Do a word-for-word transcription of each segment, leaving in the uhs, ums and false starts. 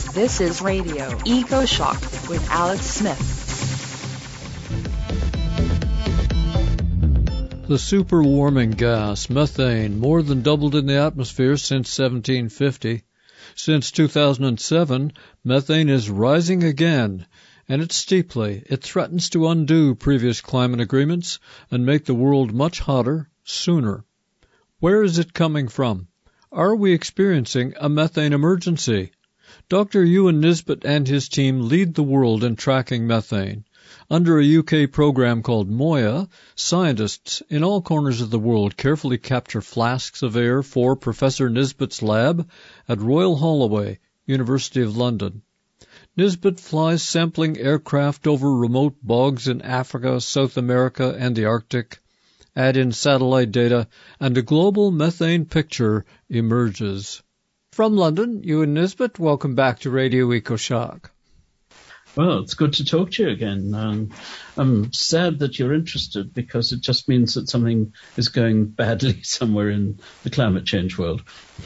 This is Radio Eco-Shock with Alex Smith. The superwarming gas, methane, more than doubled in the atmosphere since seventeen fifty. Since two thousand seven, methane is rising again, and it's steeply. It threatens to undo previous climate agreements and make the world much hotter sooner. Where is it coming from? Are we experiencing a methane emergency? Doctor Ewan Nisbet and his team lead the world in tracking methane. Under a U K program called MOIA, scientists in all corners of the world carefully capture flasks of air for Professor Nisbet's lab at Royal Holloway, University of London. Nisbet flies sampling aircraft over remote bogs in Africa, South America, and the Arctic. Add in satellite data, and a global methane picture emerges. From London, Ewan Nisbet, welcome back to Radio Eco-Shock. Well, it's good to talk to you again. Um, I'm sad that you're interested because it just means that something is going badly somewhere in the climate change world.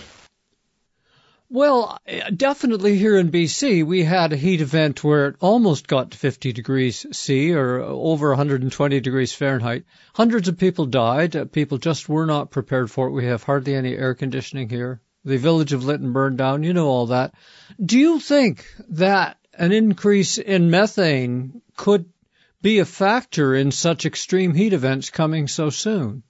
Well, definitely here in B C, we had a heat event where it almost got to fifty degrees C or over one hundred twenty degrees Fahrenheit. Hundreds of people died. People just were not prepared for it. We have hardly any air conditioning here. The village of Lytton burned down. You know all that. Do you think that an increase in methane could be a factor in such extreme heat events coming so soon?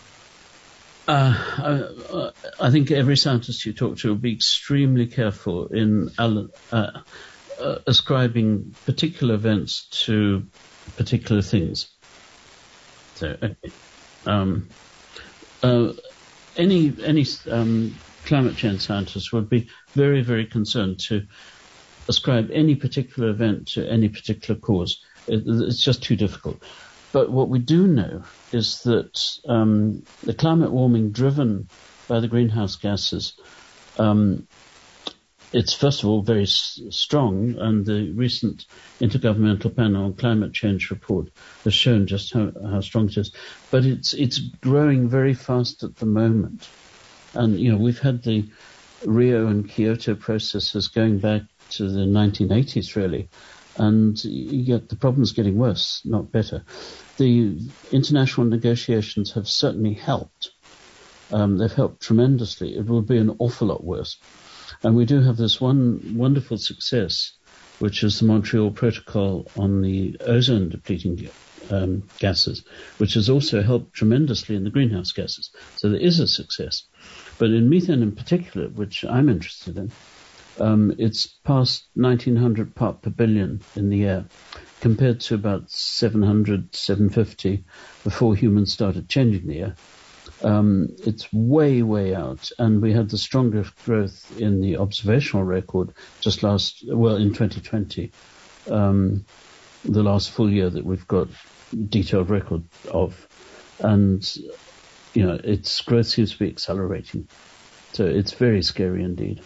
Uh, I, I think every scientist you talk to will be extremely careful in uh, uh, ascribing particular events to particular things. So, okay. um, uh, any any um, climate change scientist would be very, very concerned to ascribe any particular event to any particular cause. It, it's just too difficult. But what we do know is that um, the climate warming driven by the greenhouse gases, um, it's first of all very s- strong, and the recent Intergovernmental Panel on Climate Change report has shown just how, how strong it is. But it's it's growing very fast at the moment. And, you know, we've had the Rio and Kyoto processes going back to the nineteen eighties, really. And yet the problem's getting worse, not better. The international negotiations have certainly helped. Um, they've helped tremendously. It will be an awful lot worse. And we do have this one wonderful success, which is the Montreal Protocol on the ozone depleting um, gases, which has also helped tremendously in the greenhouse gases. So there is a success. But in methane in particular, which I'm interested in, Um, it's past nineteen hundred part per billion in the air, compared to about seven hundred, seven fifty before humans started changing the air. Um, it's way, way out, and we had the strongest growth in the observational record just last, well, in twenty twenty, um, the last full year that we've got detailed record of. And, you know, its growth seems to be accelerating. So it's very scary indeed.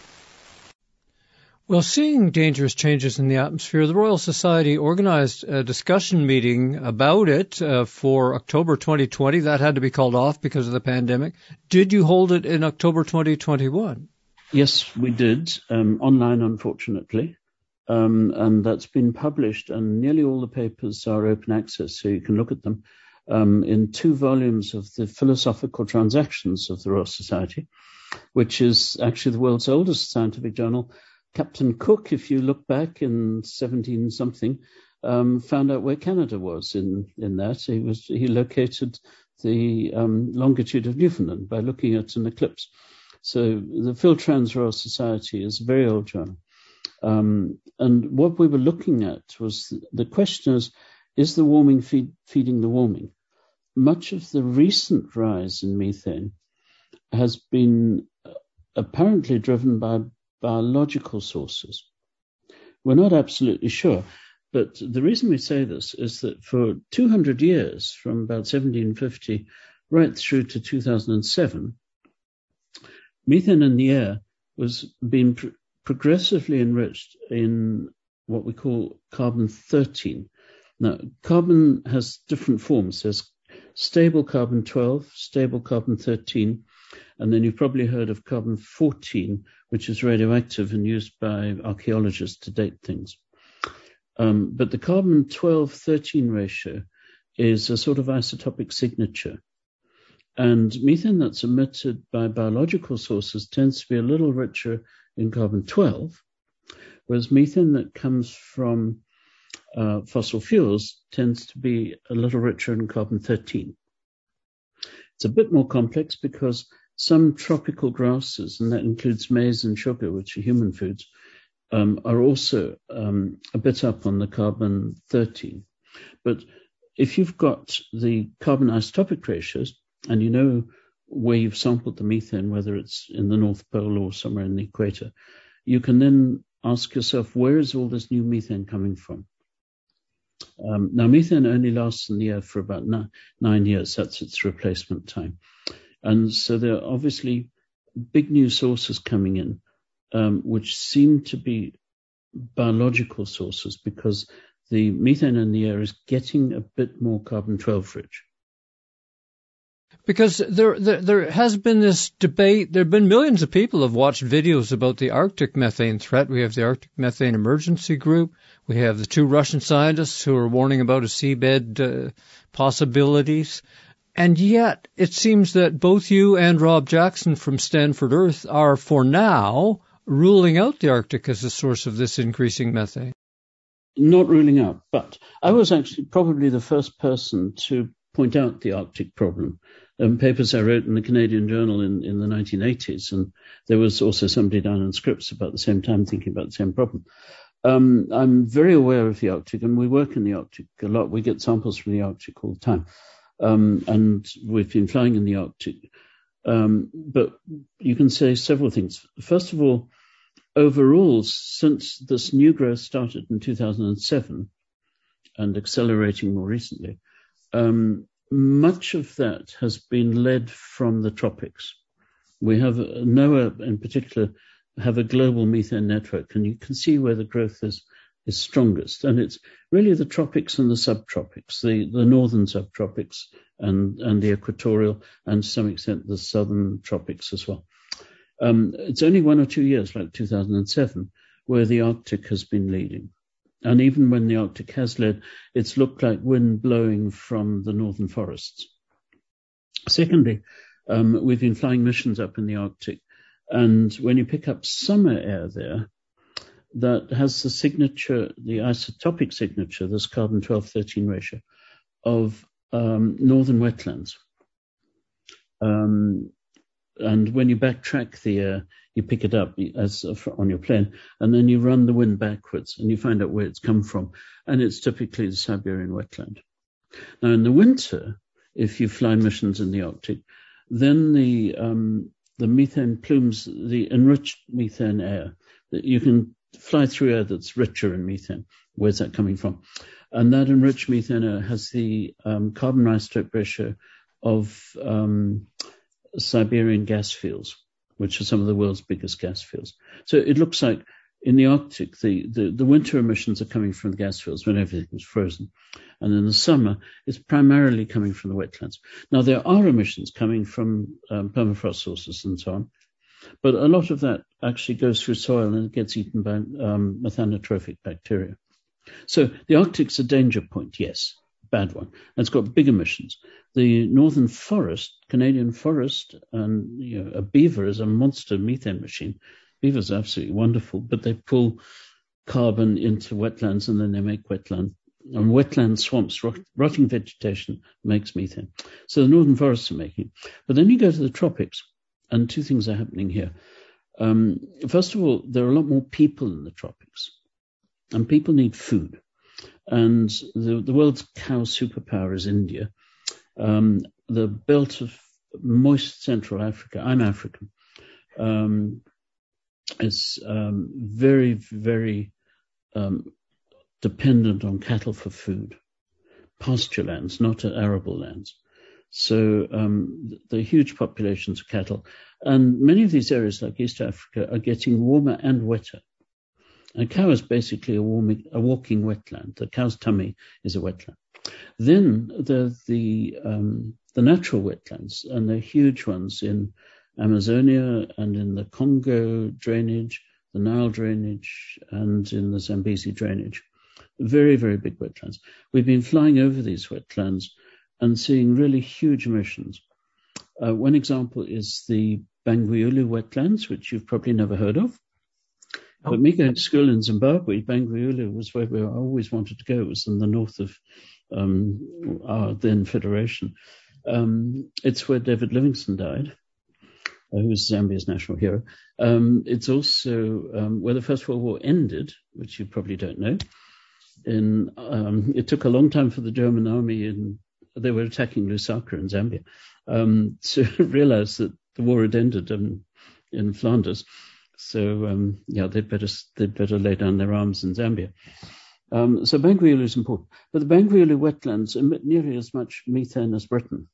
Well, seeing dangerous changes in the atmosphere, the Royal Society organized a discussion meeting about it uh, for October twenty twenty. That had to be called off because of the pandemic. Did you hold it in October twenty twenty-one? Yes, we did, um, online, unfortunately. Um, and that's been published, and nearly all the papers are open access, so you can look at them, um, in two volumes of the Philosophical Transactions of the Royal Society, which is actually the world's oldest scientific journal. Captain Cook, if you look back in seventeen something, um, found out where Canada was in, in that. He was he located the um, longitude of Newfoundland by looking at an eclipse. So the Phil-Trans Royal Society is a very old journal. Um, and what we were looking at was the question is, is the warming feed, feeding the warming? Much of the recent rise in methane has been apparently driven by biological sources. We're not absolutely sure, but the reason we say this is that for two hundred years, from about seventeen fifty right through to two thousand seven, methane in the air was being pr- progressively enriched in what we call carbon thirteen. Now, carbon has different forms. There's stable carbon twelve, stable carbon thirteen, And then you've probably heard of carbon fourteen, which is radioactive and used by archaeologists to date things. Um, but the carbon twelve thirteen ratio is a sort of isotopic signature. And methane that's emitted by biological sources tends to be a little richer in carbon twelve, whereas methane that comes from uh, fossil fuels tends to be a little richer in carbon thirteen. It's a bit more complex because some tropical grasses, and that includes maize and sugar, which are human foods, um, are also um, a bit up on the carbon thirteen. But if you've got the carbon isotopic ratios, and you know where you've sampled the methane, whether it's in the North Pole or somewhere in the equator, you can then ask yourself, where is all this new methane coming from? Um, now, methane only lasts in the air for about nine, nine years. That's its replacement time. And so there are obviously big new sources coming in, um, which seem to be biological sources because the methane in the air is getting a bit more carbon twelve rich. Because there, there there has been this debate. There have been millions of people who have watched videos about the Arctic methane threat. We have the Arctic Methane Emergency Group. We have the two Russian scientists who are warning about a seabed uh, possibilities. And yet it seems that both you and Rob Jackson from Stanford Earth are, for now, ruling out the Arctic as a source of this increasing methane. Not ruling out, but I was actually probably the first person to point out the Arctic problem. Um, papers I wrote in the Canadian Journal in, in the nineteen eighties, and there was also somebody down in Scripps about the same time thinking about the same problem. Um, I'm very aware of the Arctic, and we work in the Arctic a lot. We get samples from the Arctic all the time, um, and we've been flying in the Arctic. Um, but you can say several things. First of all, overall, since this new growth started in two thousand seven and accelerating more recently, um, much of that has been led from the tropics. We have, NOAA in particular, have a global methane network, and you can see where the growth is, is strongest. And it's really the tropics and the subtropics, the, the northern subtropics and, and the equatorial, and to some extent the southern tropics as well. Um, it's only one or two years, like two thousand seven, where the Arctic has been leading. And even when the Arctic has led, it's looked like wind blowing from the northern forests. Secondly, um, we've been flying missions up in the Arctic. And when you pick up summer air there, that has the signature, the isotopic signature, this carbon twelve thirteen ratio, of um, northern wetlands. Um, and when you backtrack the air, you pick it up as on your plane, and then you run the wind backwards, and you find out where it's come from. And it's typically the Siberian wetland. Now, in the winter, if you fly missions in the Arctic, then the um, the methane plumes, the enriched methane air, that you can fly through air that's richer in methane. Where's that coming from? And that enriched methane air has the um, carbon isotope ratio of um, Siberian gas fields, which are some of the world's biggest gas fields. So it looks like in the Arctic, the, the, the winter emissions are coming from the gas fields when everything is frozen. And in the summer, it's primarily coming from the wetlands. Now, there are emissions coming from um, permafrost sources and so on, but a lot of that actually goes through soil and it gets eaten by um, methanotrophic bacteria. So the Arctic's a danger point, yes, bad one. And it's got big emissions. The northern forest, Canadian forest, and you know, a beaver is a monster methane machine. Beavers are absolutely wonderful, but they pull carbon into wetlands and then they make wetland. And wetland swamps, rot, rotting vegetation makes methane. So the northern forests are making it. But then you go to the tropics, and two things are happening here. Um, first of all, there are a lot more people in the tropics, and people need food. And the, the world's cow superpower is India. Um, the belt of moist Central Africa, I'm African, um, is um, very, very um, dependent on cattle for food, pasture lands, not arable lands. So um, there are huge populations of cattle. And many of these areas, like East Africa, are getting warmer and wetter. A cow is basically a, warming, a walking wetland. The cow's tummy is a wetland. Then the the, um, the natural wetlands, and they're huge ones in Amazonia and in the Congo drainage, the Nile drainage, and in the Zambezi drainage. Very, very big wetlands. We've been flying over these wetlands and seeing really huge emissions. Uh, one example is the Bangweulu wetlands, which you've probably never heard of. Oh. But me going to school in Zimbabwe, Bangweulu was where we always wanted to go. It was in the north of um, our then federation. Um, it's where David Livingstone died, who was Zambia's national hero. Um, it's also um, where the First World War ended, which you probably don't know. In um, it took a long time for the German army, in they were attacking Lusaka in Zambia, um, to realize that the war had ended in, in Flanders. So um, yeah, they'd better they'd better lay down their arms in Zambia. Um, so Bangweulu is important, but the Bangweulu wetlands emit nearly as much methane as Britain.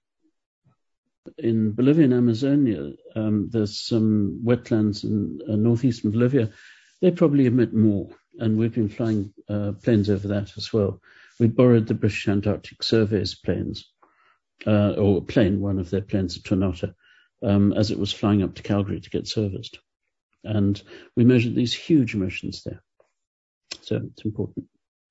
In Bolivia and Amazonia, um, there's some wetlands in uh, northeastern Bolivia. They probably emit more, and we've been flying uh, planes over that as well. We borrowed the British Antarctic Survey's planes, uh, or a plane, one of their planes at Tornata, um, as it was flying up to Calgary to get serviced. And we measured these huge emissions there. So it's important.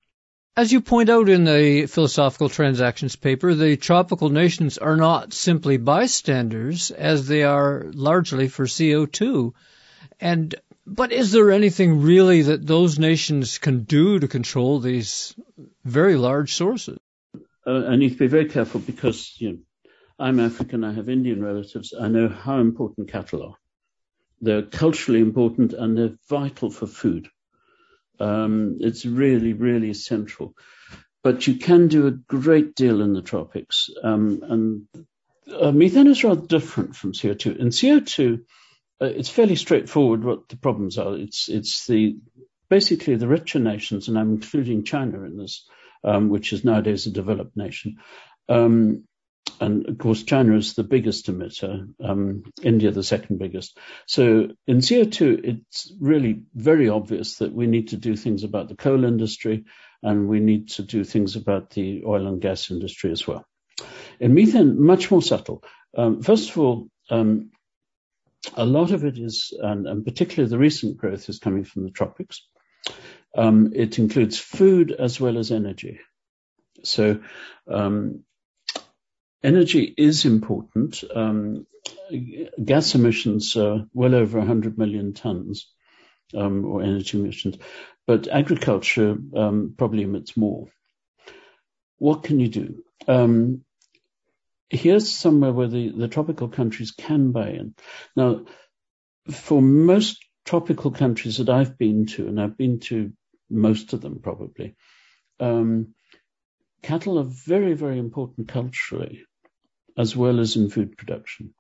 As you point out in the Philosophical Transactions paper, the tropical nations are not simply bystanders, as they are largely for C O two. And but is there anything really that those nations can do to control these very large sources? Uh, I need to be very careful because, you know, I'm African, I have Indian relatives. I know how important cattle are. They're culturally important and they're vital for food. Um, it's really, really essential. But you can do a great deal in the tropics. Um, and uh, methane is rather different from C O two. In C O two, uh, it's fairly straightforward what the problems are. It's it's the basically the richer nations, and I'm including China in this, um, which is nowadays a developed nation. Um, and, of course, China is the biggest emitter, um, India the second biggest. So in C O two, it's really very obvious that we need to do things about the coal industry, and we need to do things about the oil and gas industry as well. In methane, much more subtle. Um, first of all, um, a lot of it is, and, and particularly the recent growth is coming from the tropics. Um, it includes food as well as energy. So um, energy is important. Um, gas emissions are well over one hundred million tons, um, or energy emissions, but agriculture um, probably emits more. What can you do? Um, here's somewhere where the, the tropical countries can buy in. Now, for most tropical countries that I've been to, and I've been to most of them probably, um, cattle are very, very important culturally, as well as in food production.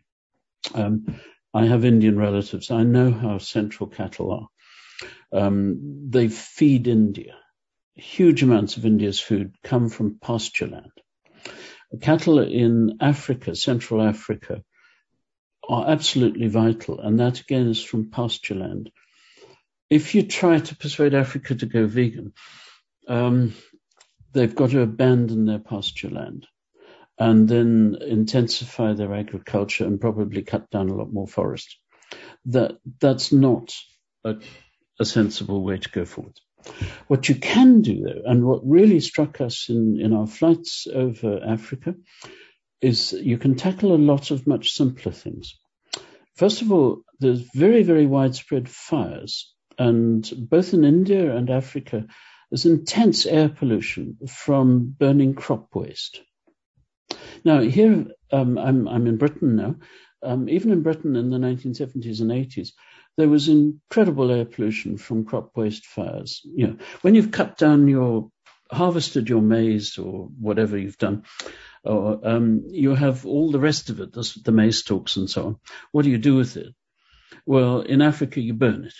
Um, I have Indian relatives. I know how central cattle are. Um, they feed India. Huge amounts of India's food come from pasture land. Cattle in Africa, Central Africa, are absolutely vital, and that again is from pasture land. If you try to persuade Africa to go vegan, um, they've got to abandon their pasture land and then intensify their agriculture and probably cut down a lot more forest. That that's not a, a sensible way to go forward. What you can do, though, and what really struck us in, in our flights over Africa, is you can tackle a lot of much simpler things. First of all, there's very, very widespread fires, and both in India and Africa, there's intense air pollution from burning crop waste. Now, here, um, I'm, I'm in Britain now. Um, even in Britain in the nineteen seventies and eighties, there was incredible air pollution from crop waste fires. You know, when you've cut down your, harvested your maize or whatever you've done, or um, you have all the rest of it, the, the maize stalks and so on. What do you do with it? Well, in Africa, you burn it.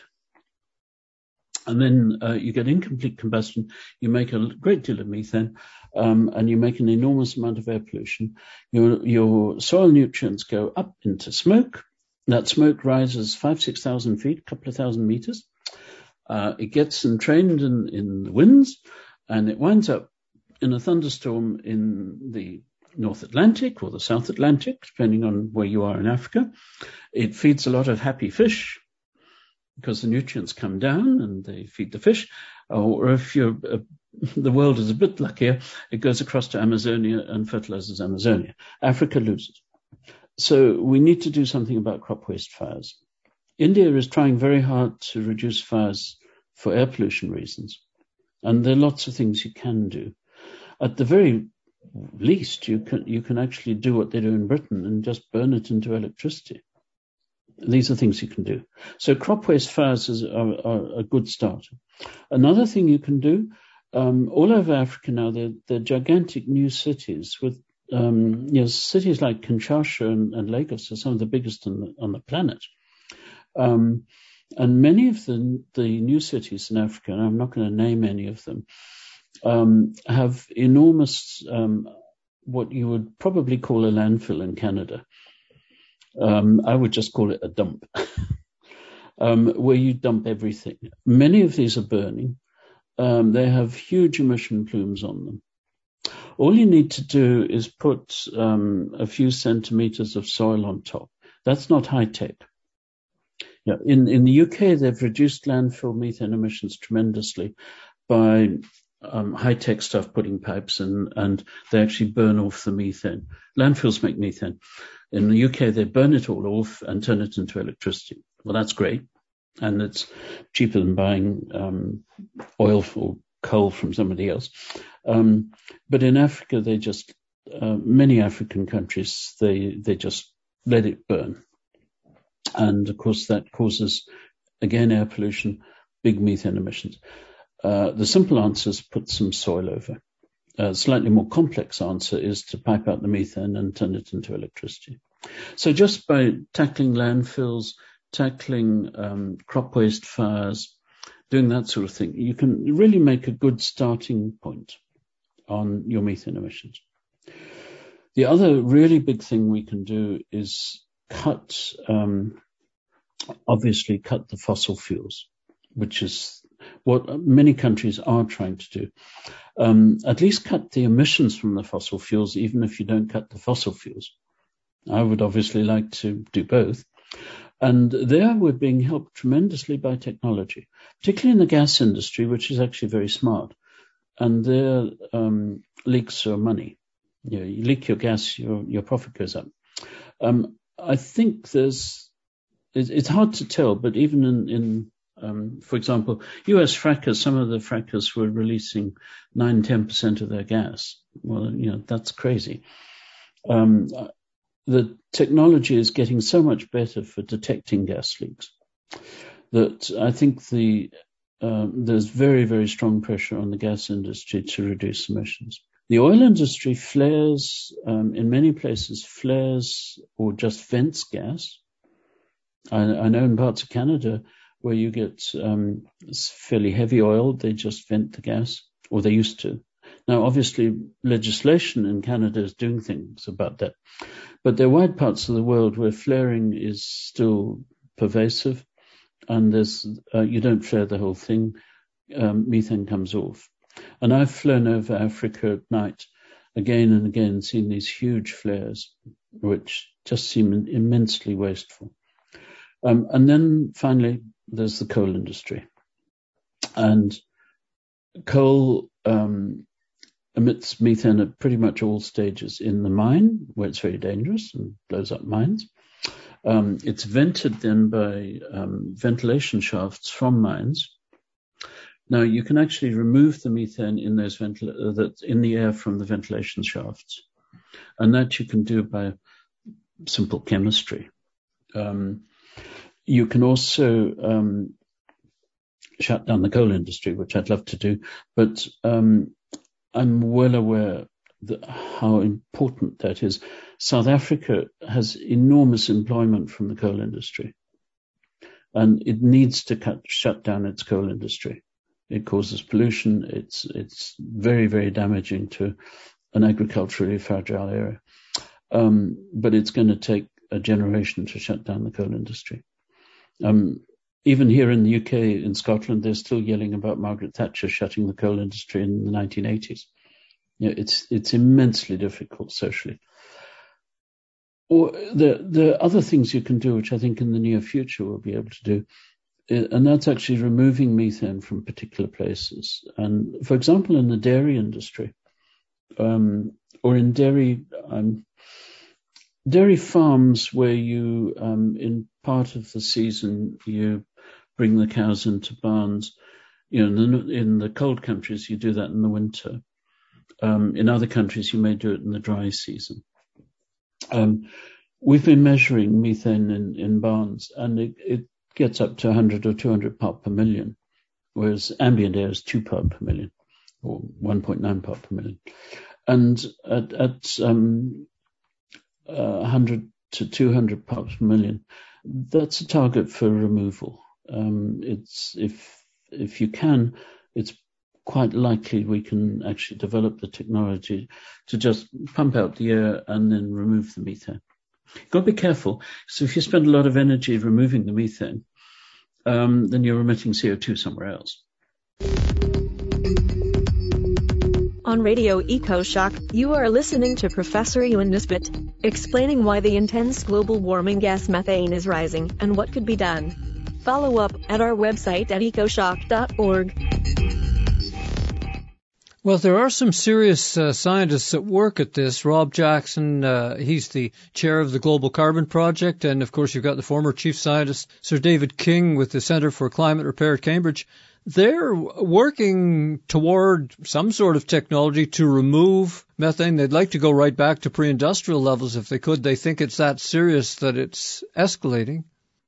And then uh, you get incomplete combustion. You make a great deal of methane, um, and you make an enormous amount of air pollution. Your, your soil nutrients go up into smoke. That smoke rises five, six thousand feet, a couple of thousand meters. Uh, it gets entrained in, in the winds, and it winds up in a thunderstorm in the North Atlantic or the South Atlantic, depending on where you are in Africa. It feeds a lot of happy fish because the nutrients come down and they feed the fish. Or if you're, uh, the world is a bit luckier, it goes across to Amazonia and fertilizes Amazonia. Africa loses. So we need to do something about crop waste fires. India is trying very hard to reduce fires for air pollution reasons. And there are lots of things you can do. At the very least, you can you can actually do what they do in Britain and just burn it into electricity. These are things you can do. So crop waste fires is, are, are a good start. Another thing you can do, um, all over Africa now, there, there are gigantic new cities with um, you know, cities like Kinshasa and, and Lagos are some of the biggest on the, on the planet. Um, and many of the, the new cities in Africa, and I'm not going to name any of them, um, have enormous, um, what you would probably call a landfill in Canada. Um, I would just call it a dump, um, where you dump everything. Many of these are burning. Um, they have huge emission plumes on them. All you need to do is put um, a few centimeters of soil on top. That's not high tech. Yeah, in, in the U K, they've reduced landfill methane emissions tremendously by um, high-tech stuff, putting pipes in, and they actually burn off the methane. Landfills make methane. In the U K, they burn it all off and turn it into electricity. Well, that's great, and it's cheaper than buying um, oil or coal from somebody else. Um, but in Africa, they just, uh, many African countries, they, they just let it burn. And, of course, that causes, again, air pollution, big methane emissions. Uh, the simple answer is put some soil over. A slightly more complex answer is to pipe out the methane and turn it into electricity. So just by tackling landfills, tackling um, crop waste fires, doing that sort of thing, you can really make a good starting point on your methane emissions. The other really big thing we can do is cut, um, obviously cut the fossil fuels, which is what many countries are trying to do. Um, at least cut the emissions from the fossil fuels, even if you don't cut the fossil fuels. I would obviously like to do both. And there we're being helped tremendously by technology, particularly in the gas industry, which is actually very smart. And their um, leaks are money. You know, you leak your gas, your, your profit goes up. Um, I think there's, it, it's hard to tell, but even in, in um, for example, U S frackers, some of the frackers were releasing nine, ten percent of their gas. Well, you know, that's crazy. Um, the technology is getting so much better for detecting gas leaks that I think the um, there's very, very strong pressure on the gas industry to reduce emissions. The oil industry flares, um, in many places, flares or just vents gas. I, I know in parts of Canada where you get um, fairly heavy oil, they just vent the gas, or they used to. Now, obviously, legislation in Canada is doing things about that. But there are wide parts of the world where flaring is still pervasive, and there's uh, you don't flare the whole thing. Um, methane comes off. And I've flown over Africa at night again and again, seen these huge flares, which just seem immensely wasteful. Um, and then finally, there's the coal industry. And coal um, emits methane at pretty much all stages. In the mine, where it's very dangerous and blows up mines. Um, it's vented then by um, ventilation shafts from mines. Now, you can actually remove the methane in those ventil- uh, that in the air from the ventilation shafts. And that you can do by simple chemistry. Um, you can also um, shut down the coal industry, which I'd love to do. But um, I'm well aware that how important that is. South Africa has enormous employment from the coal industry. And it needs to cut, shut down its coal industry. It causes pollution. It's it's very, very damaging to an agriculturally fragile area. Um, but it's going to take a generation to shut down the coal industry. Um, even here in the U K, in Scotland, they're still yelling about Margaret Thatcher shutting the coal industry in the nineteen eighties. You know, it's it's immensely difficult socially. Or the the other things you can do, which I think in the near future we'll be able to do, and that's actually removing methane from particular places. And for example, in the dairy industry, um, or in dairy um, dairy farms where you, um, in part of the season, you bring the cows into barns. You know, in the, in the cold countries, you do that in the winter. Um, in other countries, you may do it in the dry season. Um, we've been measuring methane in, in barns, and it, it gets up to one hundred or two hundred part per million, whereas ambient air is two part per million, or one point nine part per million. And at, at um, uh, one hundred to two hundred parts per million, that's a target for removal. Um, it's if if you can, it's quite likely we can actually develop the technology to just pump out the air and then remove the methane. You've got to be careful. So if you spend a lot of energy removing the methane, um, then you're emitting C O two somewhere else. On Radio EcoShock, you are listening to Professor Ewan Nisbet, explaining why the intense global warming gas methane is rising and what could be done. Follow up at our website at ecoshock dot org. Well, there are some serious uh, scientists that work at this. Rob Jackson, uh, he's the chair of the Global Carbon Project. And, of course, you've got the former chief scientist, Sir David King, with the Centre for Climate Repair at Cambridge. They're working toward some sort of technology to remove methane. They'd like to go right back to pre-industrial levels if they could. They think it's that serious that it's escalating.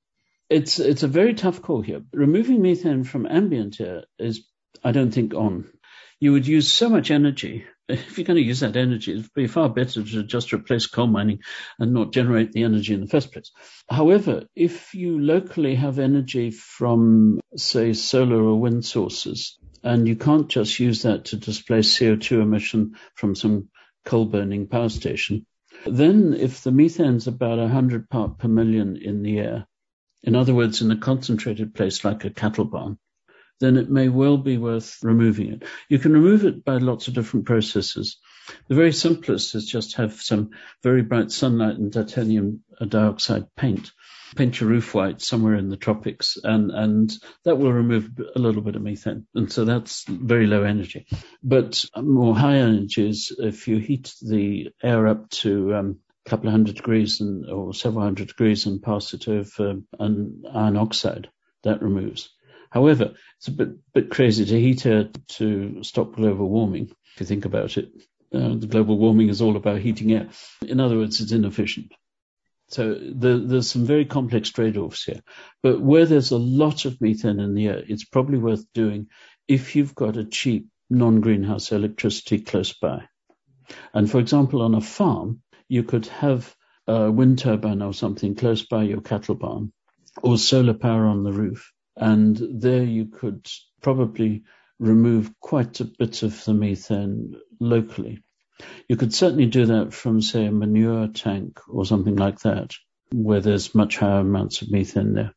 It's, it's a very tough call here. Removing methane from ambient air is, I don't think, on. You would use so much energy. If you're going to use that energy, it would be far better to just replace coal mining and not generate the energy in the first place. However, if you locally have energy from, say, solar or wind sources, and you can't just use that to displace C O two emission from some coal-burning power station, then if the methane's about one hundred part per million in the air, in other words, in a concentrated place like a cattle barn, then it may well be worth removing it. You can remove it by lots of different processes. The very simplest is just have some very bright sunlight and titanium dioxide paint. Paint your roof white somewhere in the tropics, and, and that will remove a little bit of methane. And so that's very low energy. But more high energy is if you heat the air up to um, a couple of hundred degrees and, or several hundred degrees and pass it over an iron oxide, that removes. However, it's a bit, bit crazy to heat air to stop global warming, if you think about it. Uh, the global warming is all about heating air. In other words, it's inefficient. So the, there's some very complex trade-offs here. But where there's a lot of methane in the air, it's probably worth doing if you've got a cheap non-greenhouse electricity close by. And for example, on a farm, you could have a wind turbine or something close by your cattle barn, or solar power on the roof. And there you could probably remove quite a bit of the methane locally. You could certainly do that from, say, a manure tank or something like that, where there's much higher amounts of methane there.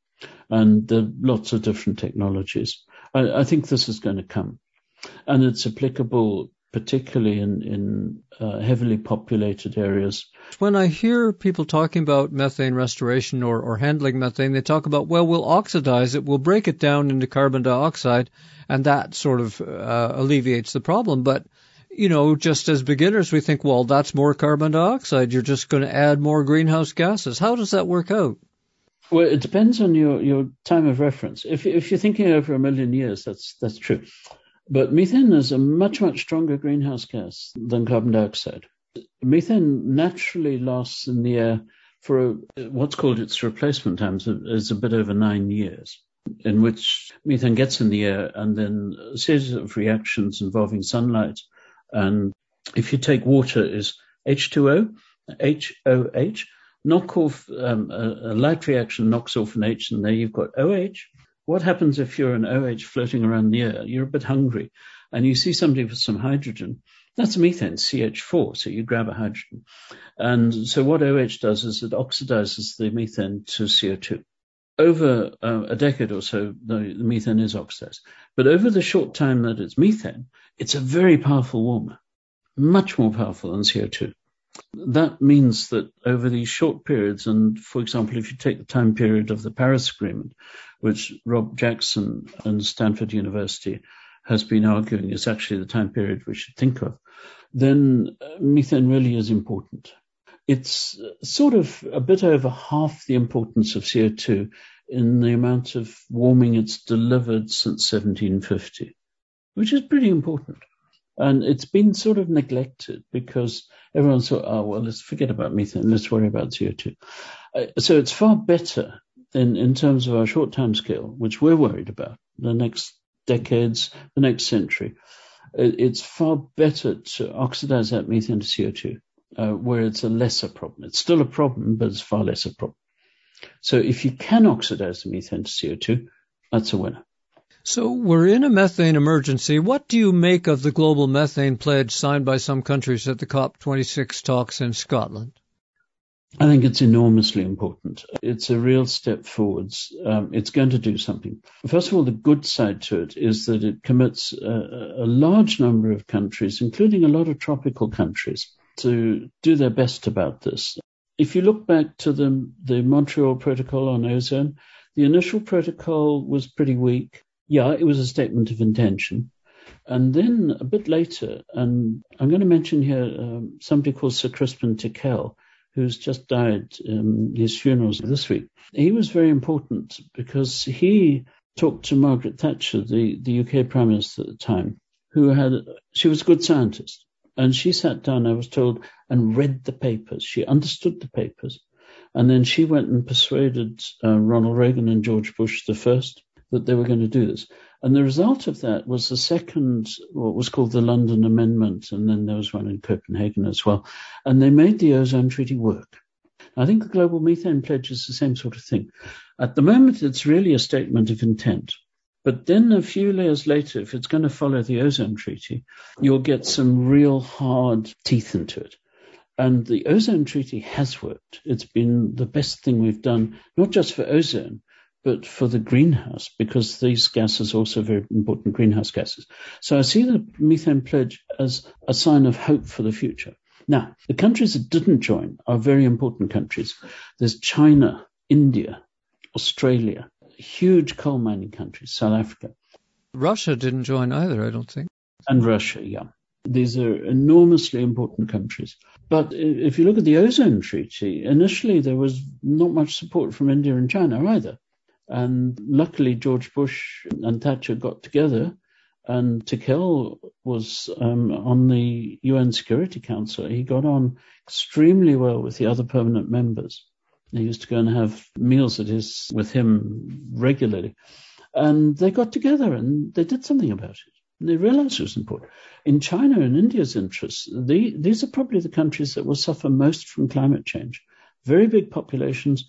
And there are lots of different technologies. I, I think this is going to come. And it's applicable particularly in, in uh, heavily populated areas. When I hear people talking about methane restoration or, or handling methane, they talk about, well, we'll oxidize it, we'll break it down into carbon dioxide, and that sort of uh, alleviates the problem. But, you know, just as beginners, we think, well, that's more carbon dioxide. You're just going to add more greenhouse gases. How does that work out? Well, it depends on your, your time of reference. If, if you're thinking over a million years, that's that's true. But methane is a much, much stronger greenhouse gas than carbon dioxide. Methane naturally lasts in the air for a, what's called its replacement time, so is a bit over nine years, in which methane gets in the air and then a series of reactions involving sunlight. And if you take water, is H two O, H O H, knock off um, a, a light reaction knocks off an H, and there you've got O H. What happens if you're an O H floating around the air? You're a bit hungry, and you see somebody with some hydrogen. That's methane, C H four, so you grab a hydrogen. And so what O H does is it oxidizes the methane to C O two. Over uh, a decade or so, the, the methane is oxidized. But over the short time that it's methane, it's a very powerful warmer. much more powerful than C O two. That means that over these short periods, and for example, if you take the time period of the Paris Agreement, which Rob Jackson and Stanford University has been arguing is actually the time period we should think of, then methane really is important. It's sort of a bit over half the importance of C O two in the amount of warming it's delivered since seventeen fifty, which is pretty important. And it's been sort of neglected because everyone thought, oh, well, let's forget about methane. Let's worry about C O two. Uh, so it's far better in, in terms of our short time scale, which we're worried about, the next decades, the next century. It, it's far better to oxidize that methane to C O two, uh, where it's a lesser problem. It's still a problem, but it's far less a problem. So if you can oxidize the methane to C O two, that's a winner. So we're in a methane emergency. What do you make of the global methane pledge signed by some countries at the COP twenty-six talks in Scotland? I think it's enormously important. It's a real step forwards. Um, it's going to do something. First of all, the good side to it is that it commits a, a large number of countries, including a lot of tropical countries, to do their best about this. If you look back to the, the Montreal Protocol on ozone, the initial protocol was pretty weak. Yeah, it was a statement of intention. And then a bit later, and I'm going to mention here um, somebody called Sir Crispin Tickell, who's just died. Um, his funeral's this week. He was very important because he talked to Margaret Thatcher, the, the U K Prime Minister at the time, who had, she was a good scientist. And she sat down, I was told, and read the papers. She understood the papers. And then she went and persuaded uh, Ronald Reagan and George Bush the first that they were going to do this. And the result of that was the second, what was called the London Amendment, and then there was one in Copenhagen as well. And they made the ozone treaty work. I think the Global Methane Pledge is the same sort of thing. At the moment, it's really a statement of intent. But then a few layers later, if it's going to follow the ozone treaty, you'll get some real hard teeth into it. And the ozone treaty has worked. It's been the best thing we've done, not just for ozone, but for the greenhouse, because these gases are also very important greenhouse gases. So I see the methane pledge as a sign of hope for the future. Now, the countries that didn't join are very important countries. There's China, India, Australia, huge coal mining countries, South Africa. Russia didn't join either, I don't think. And Russia, yeah. These are enormously important countries. But if you look at the ozone treaty, initially there was not much support from India and China either. And luckily, George Bush and Thatcher got together, and Tickell was um, on the U N Security Council. He got on extremely well with the other permanent members. They used to go and have meals at his with him regularly. And they got together and they did something about it. And they realized it was important. In China and India's interests, the, these are probably the countries that will suffer most from climate change. Very big populations.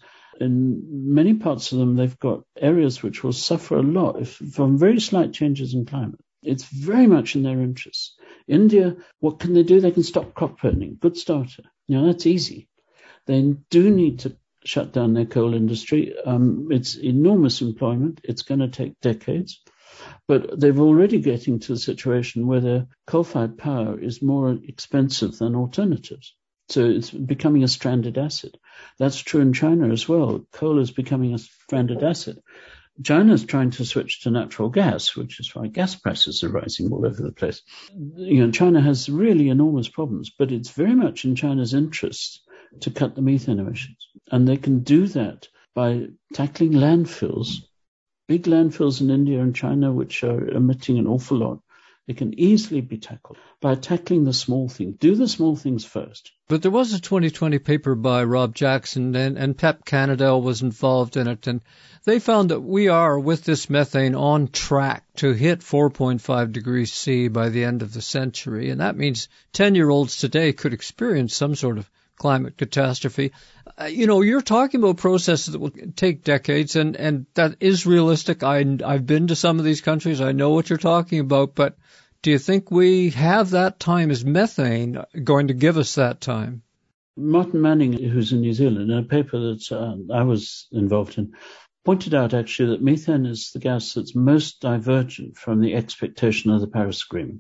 In many parts of them, they've got areas which will suffer a lot if, from very slight changes in climate. It's very much in their interests. India, what can they do? They can stop crop burning. Good starter. You know, that's easy. They do need to shut down their coal industry. Um, it's enormous employment. It's going to take decades. But they're already getting to a situation where their coal-fired power is more expensive than alternatives. So it's becoming a stranded asset. That's true in China as well. Coal is becoming a stranded asset. China is trying to switch to natural gas, which is why gas prices are rising all over the place. You know, China has really enormous problems, but it's very much in China's interest to cut the methane emissions. And they can do that by tackling landfills, big landfills in India and China, which are emitting an awful lot. They can easily be tackled by tackling the small things. Do the small things first. But there was a twenty twenty paper by Rob Jackson, and, and Pep Canadell was involved in it, and they found that we are, with this methane, on track to hit four point five degrees C by the end of the century, and that means ten-year-olds today could experience some sort of climate catastrophe. Uh, you know, you're talking about processes that will take decades, and, and that is realistic. I, I've been to some of these countries. I know what you're talking about, but do you think we have that time? Is methane going to give us that time? Martin Manning, who's in New Zealand, in a paper that uh, I was involved in, pointed out actually that methane is the gas that's most divergent from the expectation of the Paris Agreement.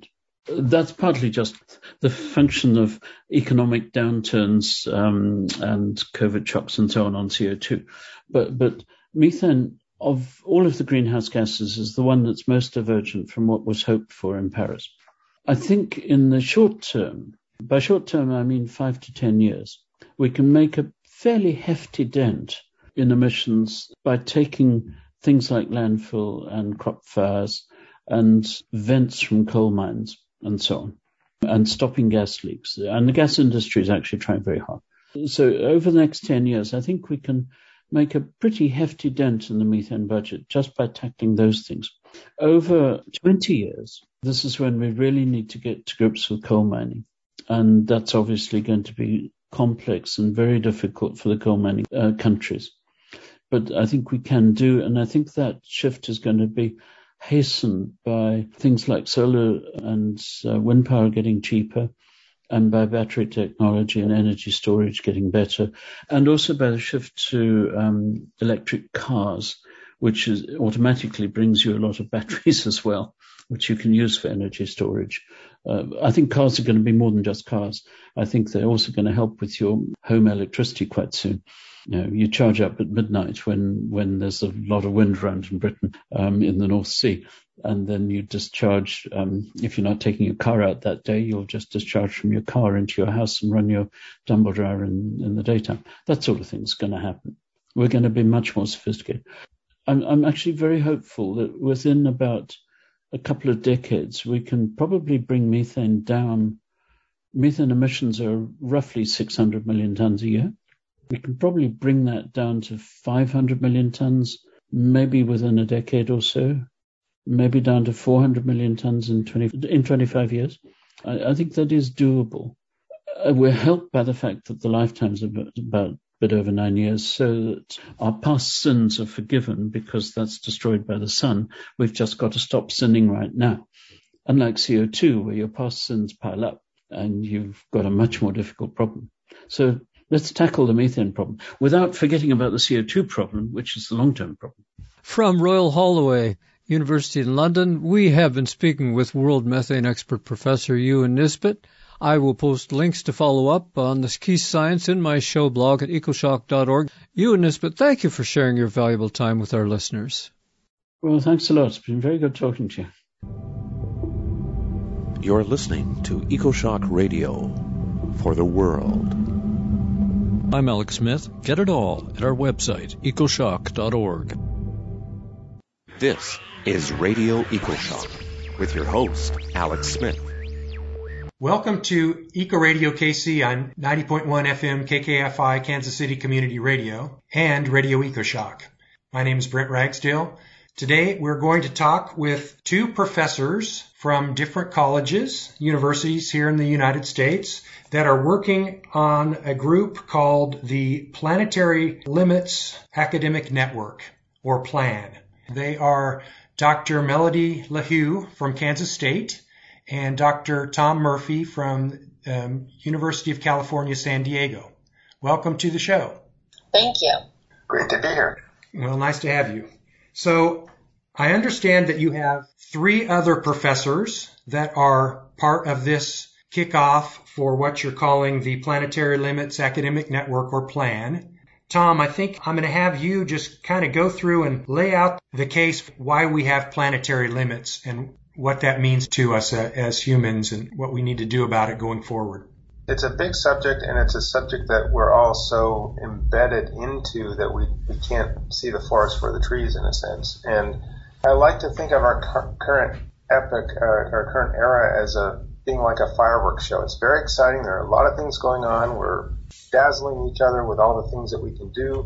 That's partly just the function of economic downturns um, and COVID shocks and so on on C O two. But, but methane, of all of the greenhouse gases, is the one that's most divergent from what was hoped for in Paris. I think in the short term, by short term I mean five to ten years, we can make a fairly hefty dent in emissions by taking things like landfill and crop fires and vents from coal mines and so on, and stopping gas leaks. And the gas industry is actually trying very hard. So over the next ten years, I think we can make a pretty hefty dent in the methane budget just by tackling those things. Over twenty years, this is when we really need to get to grips with coal mining. And that's obviously going to be complex and very difficult for the coal mining uh, countries. But I think we can do, and I think that shift is going to be hastened by things like solar and uh, wind power getting cheaper, and by battery technology and energy storage getting better, and also by the shift to um, electric cars, which is, automatically brings you a lot of batteries as well, which you can use for energy storage. Uh, I think cars are going to be more than just cars. I think they're also going to help with your home electricity quite soon. You know, you charge up at midnight when, when there's a lot of wind around in Britain, um, in the North Sea. And then you discharge, um, if you're not taking your car out that day, you'll just discharge from your car into your house and run your tumble dryer in, in the daytime. That sort of thing is going to happen. We're going to be much more sophisticated. I'm, I'm actually very hopeful that within about a couple of decades, we can probably bring methane down. Methane emissions are roughly six hundred million tons a year. We can probably bring that down to five hundred million tons, maybe within a decade or so, maybe down to four hundred million tons in twenty in twenty-five years. I, I think that is doable. Uh, we're helped by the fact that the lifetimes are about a bit over nine years, so that our past sins are forgiven because that's destroyed by the sun. We've just got to stop sinning right now. Unlike C O two, where your past sins pile up and you've got a much more difficult problem. So let's tackle the methane problem without forgetting about the C O two problem, which is the long-term problem. From Royal Holloway University in London, we have been speaking with world methane expert Professor Ewan Nisbet. I will post links to follow up on this key science in my show blog at ecoshock dot org. Ewan Nisbet, thank you for sharing your valuable time with our listeners. Well, thanks a lot. It's been very good talking to you. You're listening to EcoShock Radio for the world. I'm Alex Smith. Get it all at our website, ecoshock dot org. This is Radio EcoShock with your host, Alex Smith. Welcome to Eco Radio K C on ninety point one F M K K F I Kansas City Community Radio and Radio EcoShock. My name is Brent Ragsdale. Today we're going to talk with two professors from different colleges, universities here in the United States that are working on a group called the Planetary Limits Academic Network, or PLAN. They are Doctor Melody LaHue from Kansas State and Doctor Tom Murphy from um, University of California, San Diego. Welcome to the show. Thank you. Great to be here. Well, nice to have you. So I understand that you have three other professors that are part of this kickoff for what you're calling the Planetary Limits Academic Network, or PLAN. Tom, I think I'm going to have you just kind of go through and lay out the case why we have planetary limits and what that means to us uh, as humans and what we need to do about it going forward. It's a big subject, and it's a subject that we're all so embedded into that we, we can't see the forest for the trees, in a sense. And I like to think of our cu- current epoch, uh, our current era, as a being like a fireworks show. It's very exciting. There are a lot of things going on. We're dazzling each other with all the things that we can do.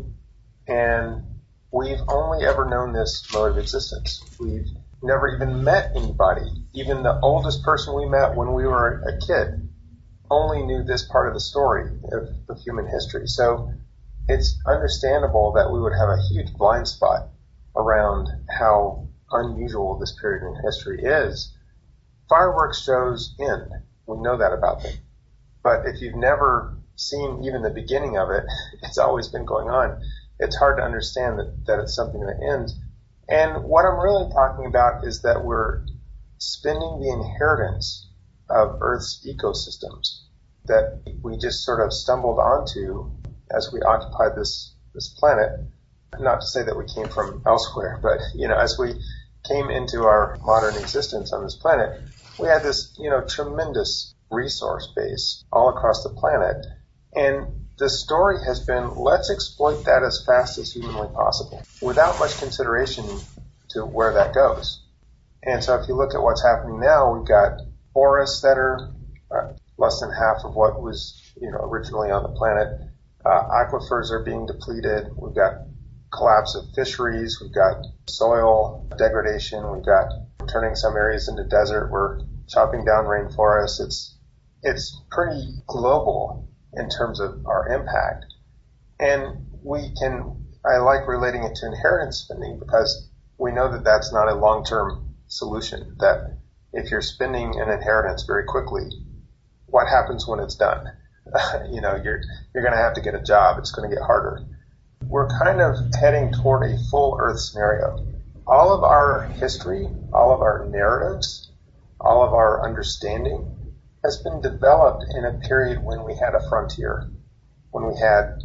And we've only ever known this mode of existence. We've never even met anybody. Even the oldest person we met when we were a kid only knew this part of the story of, of human history. So it's understandable that we would have a huge blind spot around how unusual this period in history is. Fireworks shows end. We know that about them. But if you've never seen even the beginning of it, it's always been going on. It's hard to understand that, that it's something that ends. And what I'm really talking about is that we're spending the inheritance of Earth's ecosystems that we just sort of stumbled onto as we occupied this, this planet. Not to say that we came from elsewhere, but, you know, as we came into our modern existence on this planet, we had this, you know, tremendous resource base all across the planet. And the story has been, let's exploit that as fast as humanly possible, without much consideration to where that goes. And so if you look at what's happening now, we've got forests that are uh, less than half of what was, you know, originally on the planet. Uh, aquifers are being depleted. We've got collapse of fisheries. We've got soil degradation. We've got turning some areas into desert. We're chopping down rainforests. It's, it's pretty global in terms of our impact. And we can, I like relating it to inheritance spending because we know that that's not a long-term solution, that if you're spending an inheritance very quickly, what happens when it's done? you know, you're, you're going to have to get a job. It's going to get harder. We're kind of heading toward a full Earth scenario. All of our history, all of our narratives, all of our understanding has been developed in a period when we had a frontier, when we had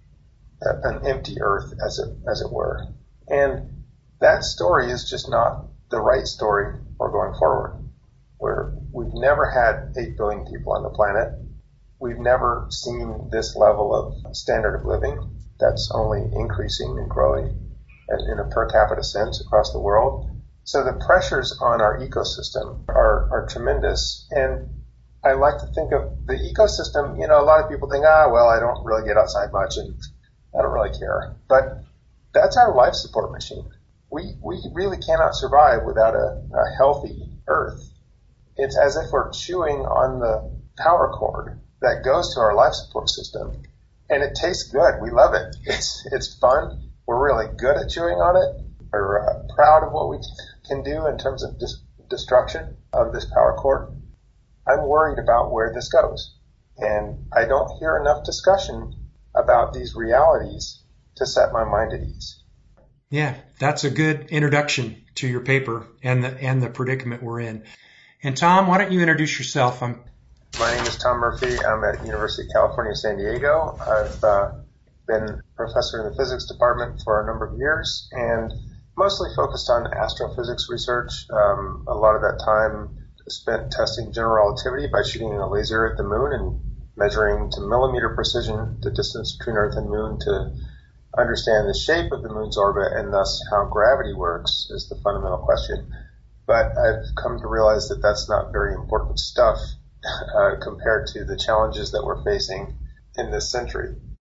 a, an empty Earth, as it, as it were. And that story is just not the right story for going forward. Where we've never had eight billion people on the planet. We've never seen this level of standard of living that's only increasing and growing in a per capita sense across the world. So the pressures on our ecosystem are, are tremendous. And I like to think of the ecosystem, you know, a lot of people think, ah, well, I don't really get outside much and I don't really care. But that's our life support machine. We, we really cannot survive without a, a healthy Earth. It's as if we're chewing on the power cord that goes to our life support system. And it tastes good. We love it. It's, it's fun. We're really good at chewing on it. We're uh, proud of what we can do in terms of dis- destruction of this power cord. I'm worried about where this goes. And I don't hear enough discussion about these realities to set my mind at ease. Yeah, that's a good introduction to your paper and the, and the predicament we're in. And Tom, why don't you introduce yourself? I'm My name is Tom Murphy. I'm at University of California, San Diego. I've uh, been professor in the physics department for a number of years and mostly focused on astrophysics research. Um, a lot of that time spent testing general relativity by shooting a laser at the moon and measuring to millimeter precision the distance between Earth and Moon to understand the shape of the moon's orbit and thus how gravity works is the fundamental question. But I've come to realize that that's not very important stuff uh, compared to the challenges that we're facing in this century.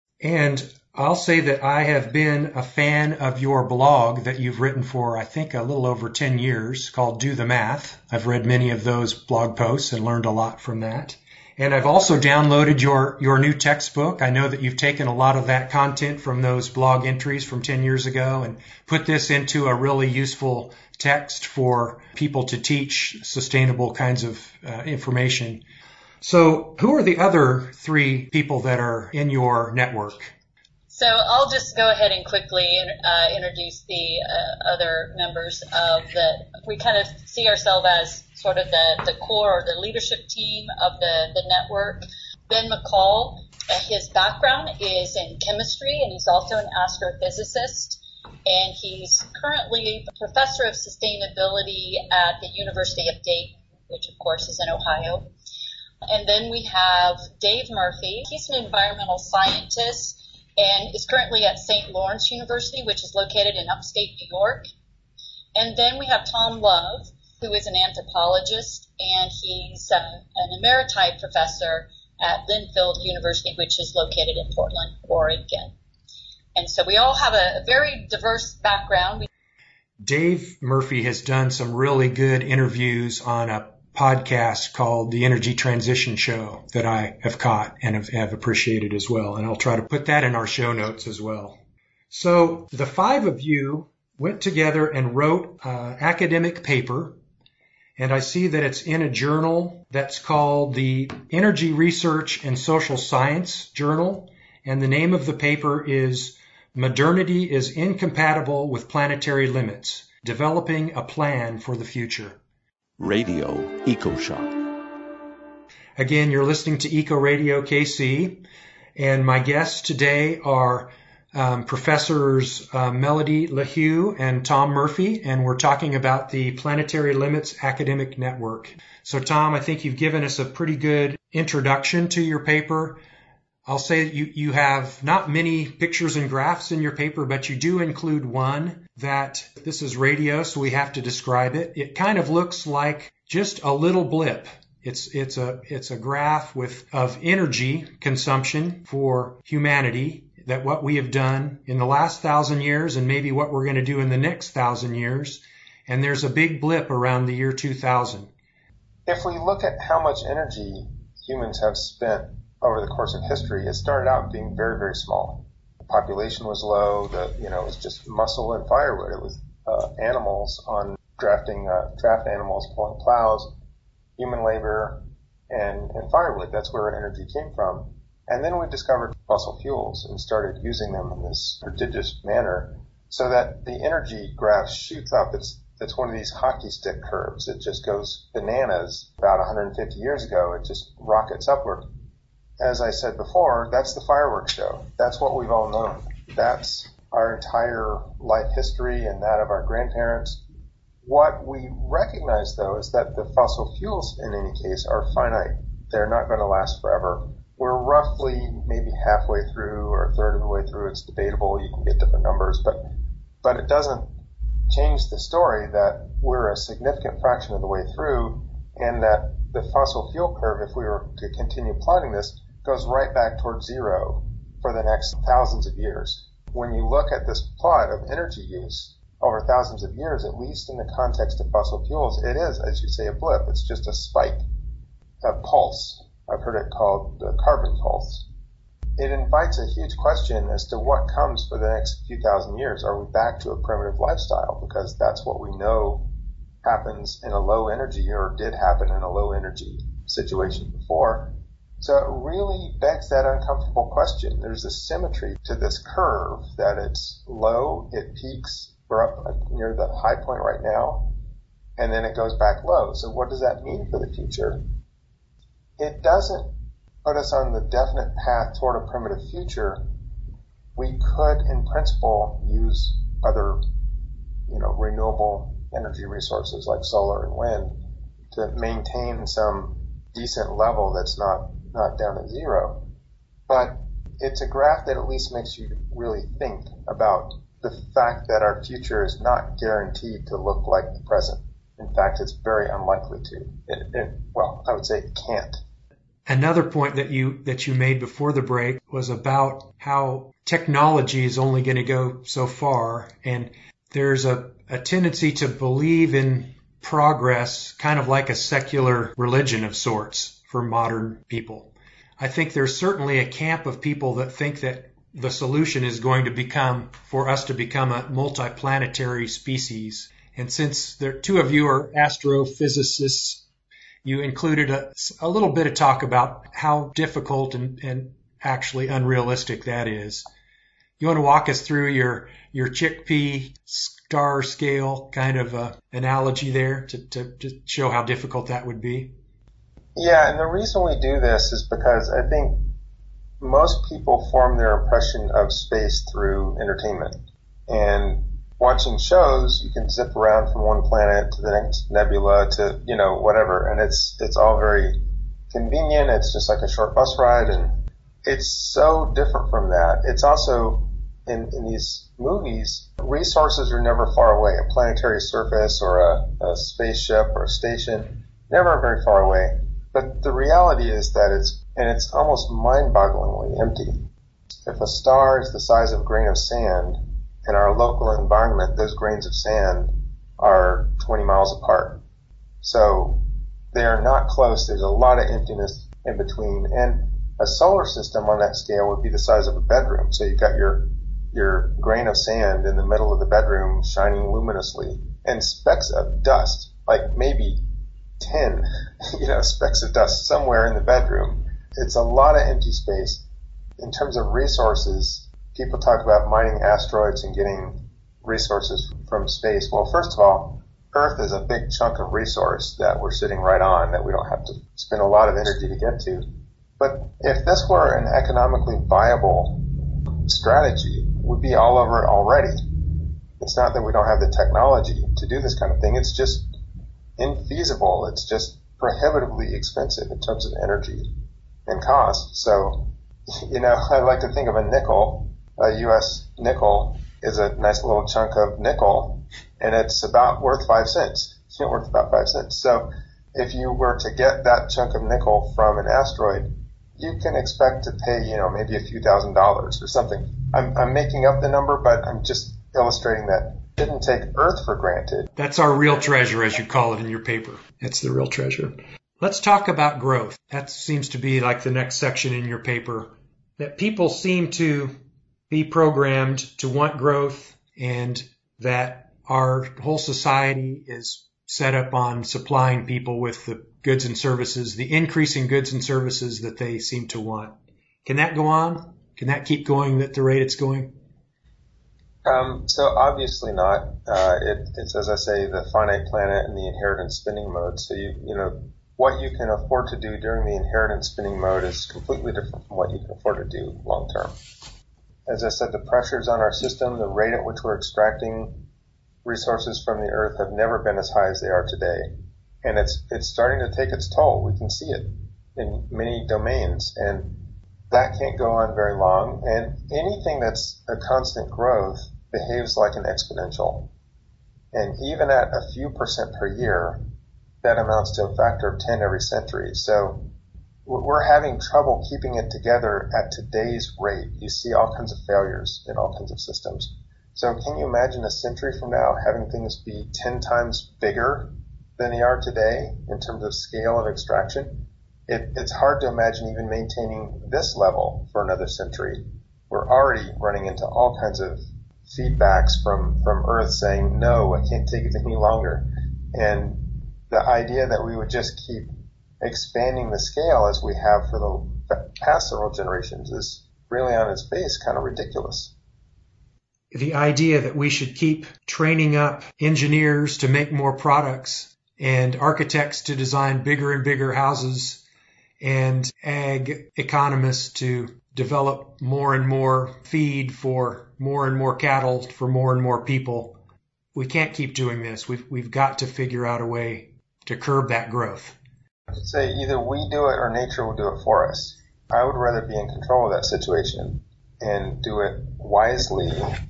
And I'll say that I have been a fan of your blog that you've written for, I think, a little over ten years called Do the Math. I've read many of those blog posts and learned a lot from that. And I've also downloaded your, your new textbook. I know that you've taken a lot of that content from those blog entries from ten years ago and put this into a really useful text for people to teach sustainable kinds of uh, information. So who are the other three people that are in your network? So I'll just go ahead and quickly uh, introduce the uh, other members of the, we kind of see ourselves as sort of the, the core or the leadership team of the, the network. Ben McCall, uh, his background is in chemistry and he's also an astrophysicist. And he's currently a professor of sustainability at the University of Dayton, which of course is in Ohio. And then we have Dave Murphy. He's an environmental scientist and is currently at Saint Lawrence University, which is located in upstate New York. And then we have Tom Love, who is an anthropologist, and he's um, an emeritite professor at Linfield University, which is located in Portland, Oregon. And so we all have a, a very diverse background. Dave Murphy has done some really good interviews on a podcast called The Energy Transition Show that I have caught and have, have appreciated as well. And I'll try to put that in our show notes as well. So the five of you went together and wrote an academic paper. And I see that it's in a journal that's called the Energy Research and Social Science Journal. And the name of the paper is Modernity is Incompatible with Planetary Limits, Developing a Plan for the Future. Radio EcoShock. Again, you're listening to Eco Radio K C, and my guests today are um, Professors uh, Melody LaHue and Tom Murphy, and we're talking about the Planetary Limits Academic Network. So, Tom, I think you've given us a pretty good introduction to your paper. I'll say that you, you have not many pictures and graphs in your paper, but you do include one that this is radio, so we have to describe it. It kind of looks like just a little blip. It's it's a it's a graph with of energy consumption for humanity, that what we have done in the last thousand years and maybe what we're going to do in the next thousand years. And there's a big blip around the year two thousand. If we look at how much energy humans have spent over the course of history, it started out being very, very small. The population was low. The you know it was just muscle and firewood. It was uh, animals on drafting uh, draft animals pulling plows, human labor, and, and firewood. That's where energy came from. And then we discovered fossil fuels and started using them in this prodigious manner, so that the energy graph shoots up. It's it's one of these hockey stick curves. It just goes bananas. About one hundred fifty years ago, it just rockets upward. As I said before, that's the fireworks show. That's what we've all known. That's our entire life history and that of our grandparents. What we recognize, though, is that the fossil fuels, in any case, are finite. They're not going to last forever. We're roughly maybe halfway through or a third of the way through. It's debatable. You can get different numbers, but but it doesn't change the story that we're a significant fraction of the way through, and that the fossil fuel curve, if we were to continue plotting this, goes right back towards zero for the next thousands of years. When you look at this plot of energy use over thousands of years, at least in the context of fossil fuels, it is, as you say, a blip. It's just a spike, a pulse. I've heard it called the carbon pulse. It invites a huge question as to what comes for the next few thousand years. Are we back to a primitive lifestyle? Because that's what we know happens in a low energy, or did happen in a low energy situation before. So it really begs that uncomfortable question. There's a symmetry to this curve, that it's low, it peaks, we're up near the high point right now, and then it goes back low. So what does that mean for the future? It doesn't put us on the definite path toward a primitive future. We could, in principle, use other, you know, renewable energy resources like solar and wind to maintain some decent level that's not, not down at zero. But it's a graph that at least makes you really think about the fact that our future is not guaranteed to look like the present. In fact, it's very unlikely to. It, it, well, I would say it can't. Another point that you that you made before the break was about how technology is only going to go so far, and there's a, a tendency to believe in progress, kind of like a secular religion of sorts for modern people. I think there's certainly a camp of people that think that the solution is going to become, for us to become a multiplanetary species. And since the two of you are astrophysicists, you included a, a little bit of talk about how difficult and, and actually unrealistic that is. You want to walk us through your, your chickpea star scale kind of uh, analogy there to, to, to show how difficult that would be? Yeah, and the reason we do this is because I think most people form their impression of space through entertainment. And watching shows, you can zip around from one planet to the next nebula to, you know, whatever. And it's, it's all very convenient. It's just like a short bus ride. And it's so different from that. It's also, in, in these movies, resources are never far away. A planetary surface or a, a spaceship or a station, never very far away. But the reality is that it's, and it's almost mind-bogglingly empty. If a star is the size of a grain of sand, in our local environment, those grains of sand are twenty miles apart. So they are not close. There's a lot of emptiness in between. And a solar system on that scale would be the size of a bedroom. So you've got your, your grain of sand in the middle of the bedroom shining luminously, and specks of dust, like maybe ten, you know, specks of dust somewhere in the bedroom. It's a lot of empty space. In terms of resources, people talk about mining asteroids and getting resources from space. Well, first of all, Earth is a big chunk of resource that we're sitting right on that we don't have to spend a lot of energy to get to. But if this were an economically viable strategy, we'd be all over it already. It's not that we don't have the technology to do this kind of thing. It's just infeasible. It's just prohibitively expensive in terms of energy and cost. So, you know, I like to think of a nickel. A U S nickel is a nice little chunk of nickel, and it's about worth five cents. It's worth about five cents. So if you were to get that chunk of nickel from an asteroid, you can expect to pay, you know, maybe a few thousand dollars or something. I'm, I'm making up the number, but I'm just illustrating that it didn't take Earth for granted. That's our real treasure, as you call it in your paper. That's the real treasure. Let's talk about growth. That seems to be like the next section in your paper, that people seem to be programmed to want growth, and that our whole society is set up on supplying people with the goods and services, the increasing goods and services that they seem to want. Can that go on? Can that keep going at the rate it's going? Um, so obviously not. Uh, it, it's, as I say, the finite planet and the inheritance spinning mode. So you, you know, what you can afford to do during the inheritance spinning mode is completely different from what you can afford to do long term. As I said, the pressures on our system, the rate at which we're extracting resources from the Earth have never been as high as they are today. And it's, it's starting to take its toll. We can see it in many domains, and that can't go on very long. And anything that's a constant growth behaves like an exponential. And even at a few percent per year, that amounts to a factor of ten every century. So we're having trouble keeping it together at today's rate. You see all kinds of failures in all kinds of systems. So can you imagine a century from now having things be ten times bigger than they are today in terms of scale of extraction? It, it's hard to imagine even maintaining this level for another century. We're already running into all kinds of feedbacks from, from Earth saying, no, I can't take it any longer. And the idea that we would just keep expanding the scale as we have for the past several generations is really on its face kind of ridiculous. The idea that we should keep training up engineers to make more products and architects to design bigger and bigger houses and ag economists to develop more and more feed for more and more cattle for more and more people. We can't keep doing this. We've, we've got to figure out a way to curb that growth. I'd say either we do it or nature will do it for us. I would rather be in control of that situation and do it wisely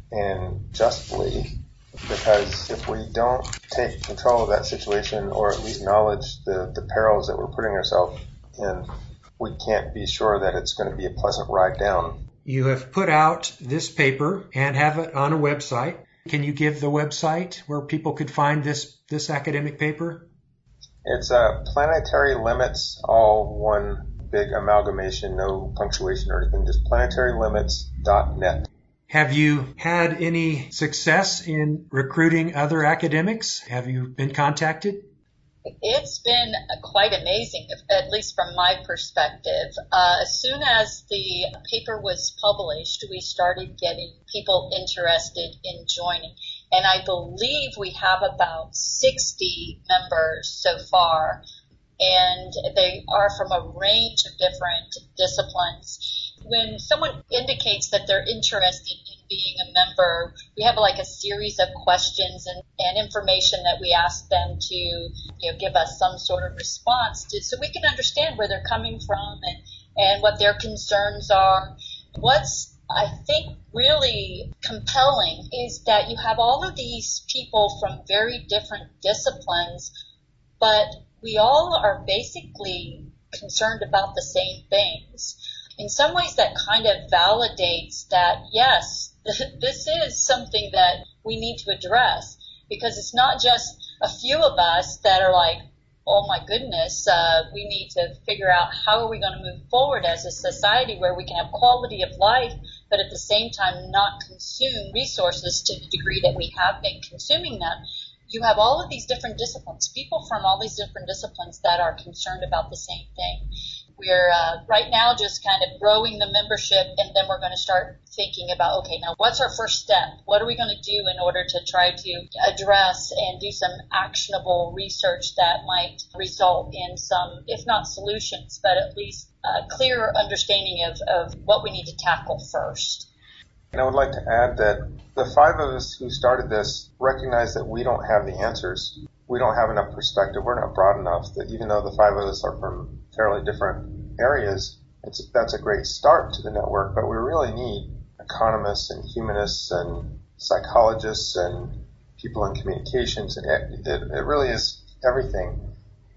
and justly, because if we don't take control of that situation or at least acknowledge the, the perils that we're putting ourselves in, we can't be sure that it's going to be a pleasant ride down. You have put out this paper and have it on a website. Can you give the website where people could find this, this academic paper? It's uh, Planetary Limits, all one big amalgamation, no punctuation or anything, just planetary limits dot net. Have you had any success in recruiting other academics? Have you been contacted? It's been quite amazing, at least from my perspective. Uh, as soon as the paper was published, we started getting people interested in joining. And I believe we have about sixty members so far, and they are from a range of different disciplines. When someone indicates that they're interested in being a member, we have like a series of questions and, and information that we ask them to, you know, give us some sort of response to, so we can understand where they're coming from and, and what their concerns are. What's, I think, really compelling is that you have all of these people from very different disciplines, but we all are basically concerned about the same things. In some ways, that kind of validates that, yes, this is something that we need to address, because it's not just a few of us that are like, oh my goodness, uh, we need to figure out how are we going to move forward as a society where we can have quality of life, but at the same time not consume resources to the degree that we have been consuming them. You have all of these different disciplines, people from all these different disciplines that are concerned about the same thing. We're uh, right now just kind of growing the membership, and then we're going to start thinking about, okay, now what's our first step? What are we going to do in order to try to address and do some actionable research that might result in some, if not solutions, but at least a clearer understanding of, of what we need to tackle first. And I would like to add that the five of us who started this recognize that we don't have the answers. We don't have enough perspective. We're not broad enough that even though the five of us are from fairly different areas, it's, that's a great start to the network, but we really need economists and humanists and psychologists and people in communications, and it, it, it really is everything.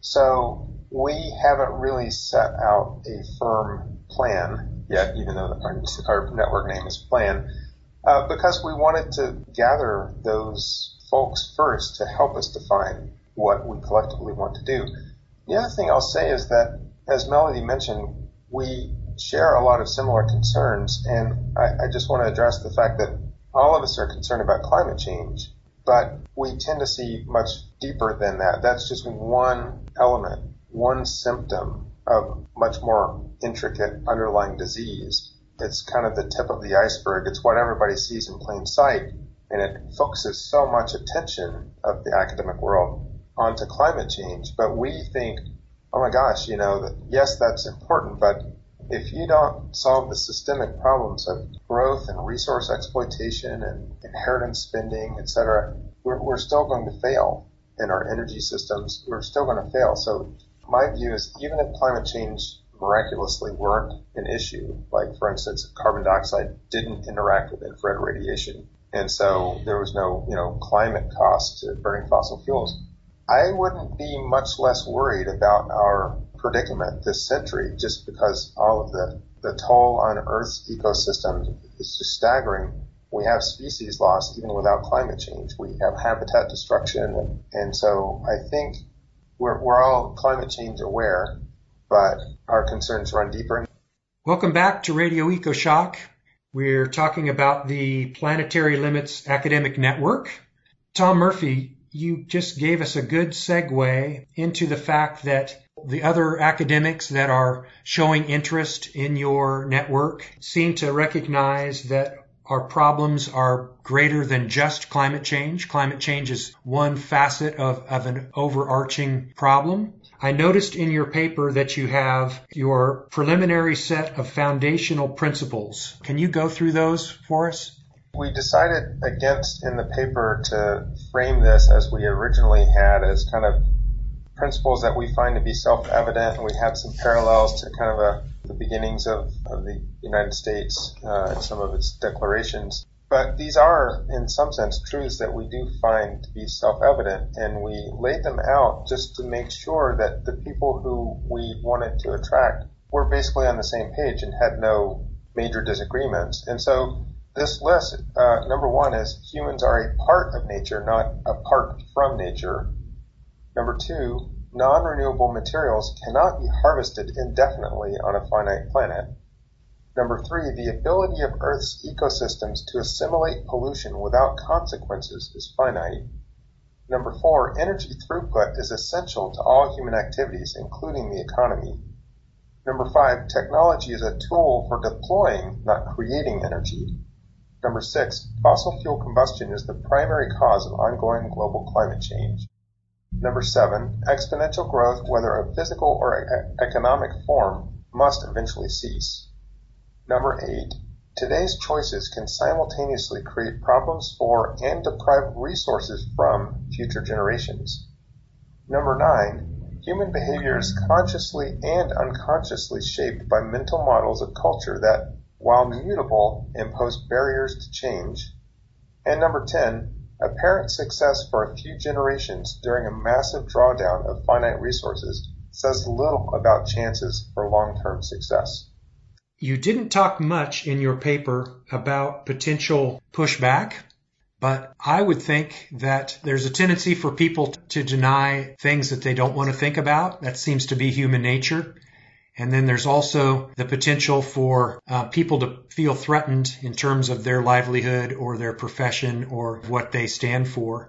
So we haven't really set out a firm plan yet, even though our, our network name is Plan, uh, because we wanted to gather those folks first to help us define what we collectively want to do. The other thing I'll say is that, as Melody mentioned, we share a lot of similar concerns, and I, I just want to address the fact that all of us are concerned about climate change, but we tend to see much deeper than that. That's just one element, one symptom of much more intricate underlying disease. It's kind of the tip of the iceberg. It's what everybody sees in plain sight, and it focuses so much attention of the academic world onto climate change. But we think, oh my gosh, you know, that yes, that's important, but if you don't solve the systemic problems of growth and resource exploitation and inheritance spending, et cetera, we're, we're still going to fail in our energy systems. We're still going to fail. So my view is, even if climate change miraculously weren't an issue, like, for instance, carbon dioxide didn't interact with infrared radiation, and so there was no, you know, climate cost to burning fossil fuels, I wouldn't be much less worried about our predicament this century, just because all of the, the toll on Earth's ecosystem is just staggering. We have species loss even without climate change. We have habitat destruction, and, and so I think we're, we're all climate change aware, but our concerns run deeper. Welcome back to Radio EcoShock. We're talking about the Planetary Limits Academic Network. Tom Murphy, you just gave us a good segue into the fact that the other academics that are showing interest in your network seem to recognize that our problems are greater than just climate change. Climate change is one facet of, of an overarching problem. I noticed in your paper that you have your preliminary set of foundational principles. Can you go through those for us? We decided against, in the paper, to frame this as we originally had, as kind of principles that we find to be self-evident, and we had some parallels to kind of a, the beginnings of, of the United States uh, and some of its declarations. But these are, in some sense, truths that we do find to be self-evident, and we laid them out just to make sure that the people who we wanted to attract were basically on the same page and had no major disagreements. And so this list, uh, number one, is humans are a part of nature, not apart from nature. Number two, non-renewable materials cannot be harvested indefinitely on a finite planet. Number three, the ability of Earth's ecosystems to assimilate pollution without consequences is finite. Number four, energy throughput is essential to all human activities, including the economy. Number five, technology is a tool for deploying, not creating energy. Number six, fossil fuel combustion is the primary cause of ongoing global climate change. Number seven, exponential growth, whether of physical or e- economic form, must eventually cease. Number eight, today's choices can simultaneously create problems for and deprive resources from future generations. Number nine, human behavior is consciously and unconsciously shaped by mental models of culture that, while mutable, impose barriers to change. And number ten, apparent success for a few generations during a massive drawdown of finite resources says little about chances for long-term success. You didn't talk much in your paper about potential pushback, but I would think that there's a tendency for people to deny things that they don't want to think about. That seems to be human nature. And then there's also the potential for uh, people to feel threatened in terms of their livelihood or their profession or what they stand for.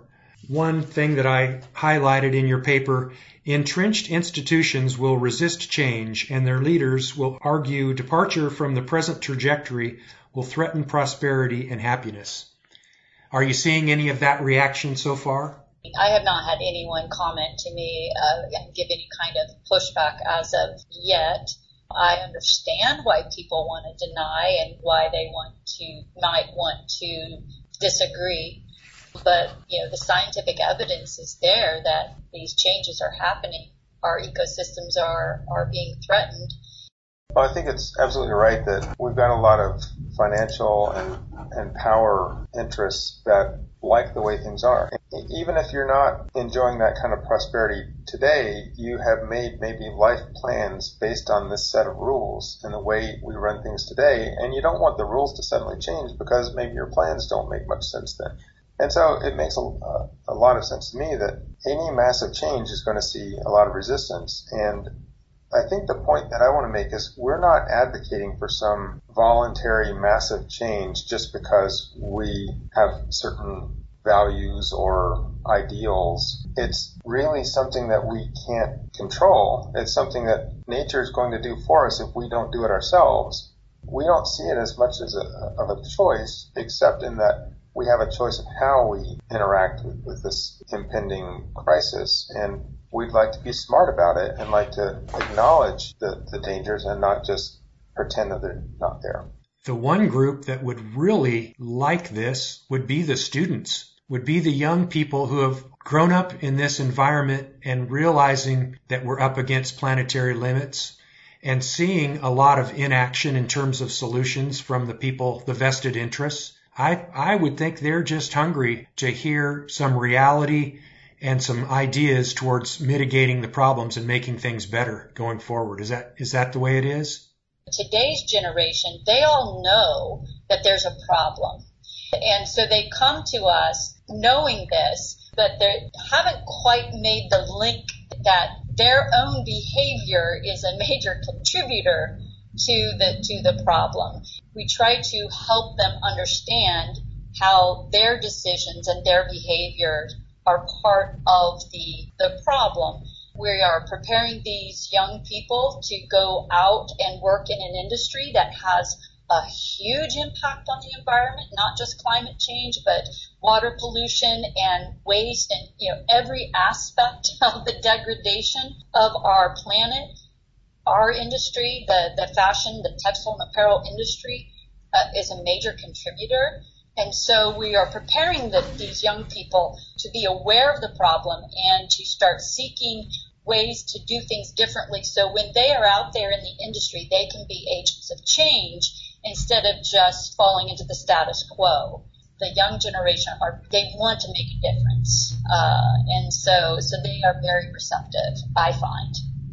one thing that I highlighted in your paper, entrenched institutions will resist change and their leaders will argue departure from the present trajectory will threaten prosperity and happiness. Are you seeing any of that reaction so far? I have not had anyone comment to me uh, and give any kind of pushback as of yet. I understand why people want to deny and why they want to might want to disagree. But, you know, the scientific evidence is there that these changes are happening. Our ecosystems are, are being threatened. Well, I think it's absolutely right that we've got a lot of financial and, and power interests that like the way things are. Even if you're not enjoying that kind of prosperity today, you have made maybe life plans based on this set of rules and the way we run things today, and you don't want the rules to suddenly change because maybe your plans don't make much sense then. And so it makes a, a, a lot of sense to me that any massive change is going to see a lot of resistance. And I think the point that I want to make is we're not advocating for some voluntary massive change just because we have certain values or ideals. It's really something that we can't control. It's something that nature is going to do for us if we don't do it ourselves. We don't see it as much as a, of a choice, except in that we have a choice of how we interact with, with this impending crisis. And we'd like to be smart about it and like to acknowledge the, the dangers and not just pretend that they're not there. The one group that would really like this would be the students, would be the young people who have grown up in this environment and realizing that we're up against planetary limits and seeing a lot of inaction in terms of solutions from the people, the vested interests. I, I would think they're just hungry to hear some reality and some ideas towards mitigating the problems and making things better going forward. Is that is that the way it is? Today's generation, they all know that there's a problem. And so they come to us knowing this, but they haven't quite made the link that their own behavior is a major contributor to the to the problem. We try to help them understand how their decisions and their behavior are part of the the problem. We are preparing these young people to go out and work in an industry that has a huge impact on the environment, not just climate change, but water pollution and waste and, you know, every aspect of the degradation of our planet. Our industry, the, the fashion, the textile and apparel industry, uh, is a major contributor. And so we are preparing the, these young people to be aware of the problem and to start seeking ways to do things differently. So when they are out there in the industry, they can be agents of change instead of just falling into the status quo. The young generation are, they want to make a difference. Uh, and so, so they are very receptive, I find.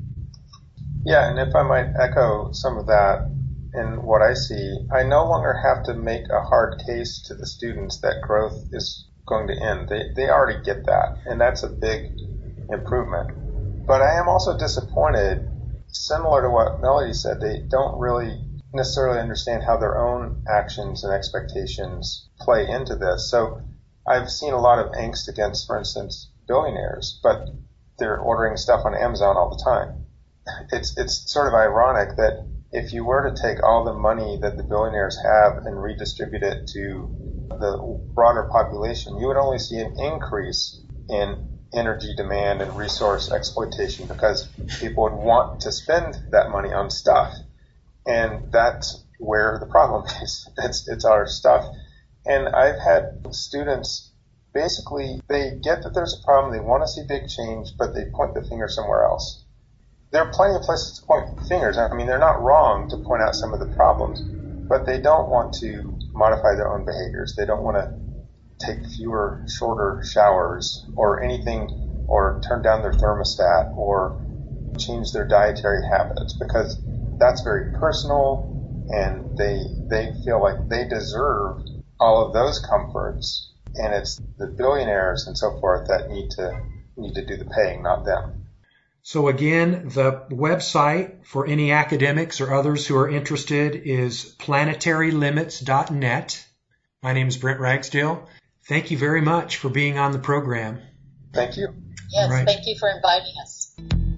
Yeah, and if I might echo some of that in what I see, I no longer have to make a hard case to the students that growth is going to end. They they already get that, and that's a big improvement. But I am also disappointed, similar to what Melody said, they don't really necessarily understand how their own actions and expectations play into this. So I've seen a lot of angst against, for instance, billionaires, but they're ordering stuff on Amazon all the time. It's it's sort of ironic that if you were to take all the money that the billionaires have and redistribute it to the broader population, you would only see an increase in energy demand and resource exploitation because people would want to spend that money on stuff. And that's where the problem is. It's, it's our stuff. And I've had students, basically, they get that there's a problem, they want to see big change, but they point the finger somewhere else. There are plenty of places to point fingers. I mean, they're not wrong to point out some of the problems, but they don't want to modify their own behaviors. They don't want to take fewer, shorter showers or anything, or turn down their thermostat or change their dietary habits, because that's very personal and they they feel like they deserve all of those comforts, and it's the billionaires and so forth that need to need to do the paying, not them. So again, the website for any academics or others who are interested is planetary limits dot net. My name is Brent Ragsdale. thank you very much for being on the program. Thank you. Yes, right. Thank you for inviting us.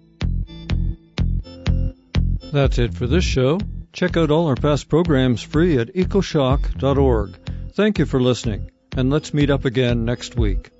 That's it for this show. Check out all our past programs free at ecoshock dot org. Thank you for listening, and let's meet up again next week.